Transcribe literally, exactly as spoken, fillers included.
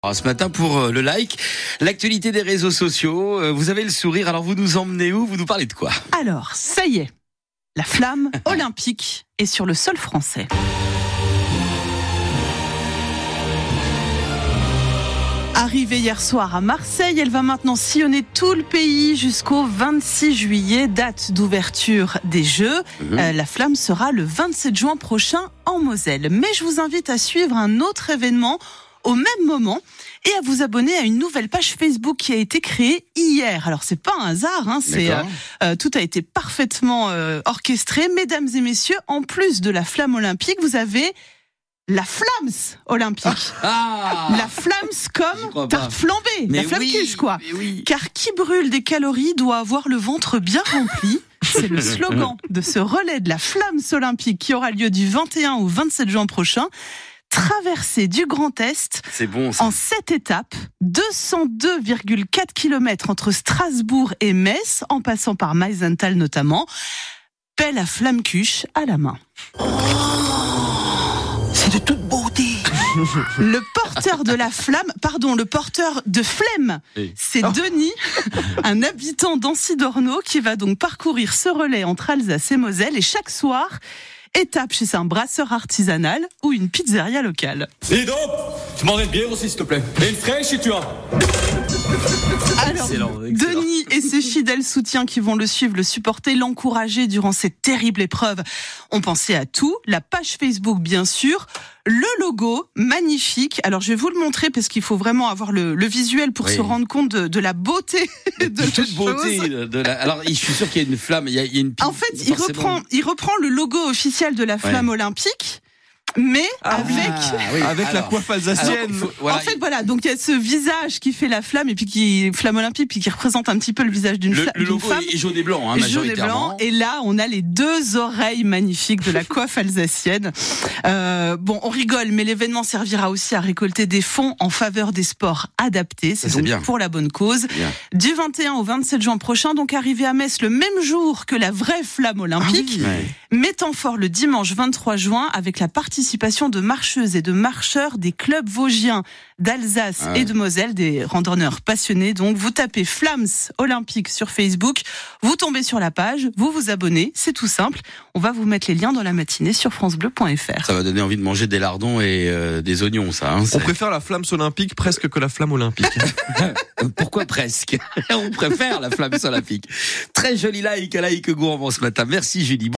Alors, ce matin pour le like, l'actualité des réseaux sociaux, vous avez le sourire, alors vous nous emmenez où? Vous nous parlez de quoi? Alors, ça y est, la flamme olympique est sur le sol français. Arrivée hier soir à Marseille, elle va maintenant sillonner tout le pays jusqu'au vingt-six juillet, date d'ouverture des Jeux. Mmh. Euh, la flamme sera le vingt-sept juin prochain en Moselle. Mais je vous invite à suivre un autre événement au même moment et à vous abonner à une nouvelle page Facebook qui a été créée hier. Alors c'est pas un hasard, hein, c'est euh, euh, tout a été parfaitement euh, orchestré. Mesdames et messieurs, en plus de la flamme olympique, vous avez la Flams olympique. Ah, la Flams comme tarte flambée, mais la flamme oui, cuche quoi. Oui. Car qui brûle des calories doit avoir le ventre bien rempli. C'est le slogan de ce relais de la Flams olympique qui aura lieu du vingt et un au vingt-sept juin prochain. Traversée du Grand Est c'est bon, ça. En sept étapes, deux cent deux virgule quatre kilomètres entre Strasbourg et Metz, en passant par Meisenthal notamment. Pelle à flamme cuche à la main. Oh, c'est de toute beauté. Le porteur de la flamme, pardon, le porteur de flemme, oui. c'est oh. Denis, un habitant d'Ancy-d'Ornaud qui va donc parcourir ce relais entre Alsace et Moselle et chaque soir, étape chez un brasseur artisanal ou une pizzeria locale. Et donc, tu m'en une bière aussi, s'il te plaît. Et une fraîche, si tu as. Alors, excellent, excellent. Denis et ses fidèles soutiens qui vont le suivre, le supporter, l'encourager durant cette terrible épreuve ont pensé à tout. La page Facebook, bien sûr. Le logo, magnifique. Alors, je vais vous le montrer parce qu'il faut vraiment avoir le, le visuel pour oui. se rendre compte de, de la beauté de, de la toute beauté de la. Alors, je suis sûr qu'il y a une flamme. Il y a, il y a une. En fait, il reprend, il reprend le logo officiel de la flamme ouais. olympique. Mais ah, avec ah, oui. avec alors, la coiffe alsacienne. Alors, faut, voilà. En fait, voilà. Donc il y a ce visage qui fait la flamme et puis qui flamme olympique, puis qui représente un petit peu le visage d'une, le, fla- le d'une logo femme. est jaune et blanc, hein, jaune et blanc. Et là, on a les deux oreilles magnifiques de la coiffe alsacienne. Euh, bon, on rigole, mais l'événement servira aussi à récolter des fonds en faveur des sports adaptés. C'est, c'est donc bien. Pour la bonne cause. Du vingt et un au vingt-sept juin prochain, donc arrivé à Metz le même jour que la vraie flamme olympique, ah oui. ouais. mettant fort le dimanche vingt-trois juin avec la participation de marcheuses et de marcheurs des clubs vosgiens d'Alsace ah ouais. et de Moselle, des randonneurs passionnés. Donc, vous tapez Flams Olympique sur Facebook, vous tombez sur la page, vous vous abonnez, c'est tout simple. On va vous mettre les liens dans la matinée sur francebleu point f r. Ça va donner envie de manger des lardons et euh, des oignons, ça. Hein, On préfère la Flams Olympique presque que la flamme olympique. Pourquoi presque? On préfère la Flams Olympique. Très joli like, like gourmand ce matin. Merci Julie.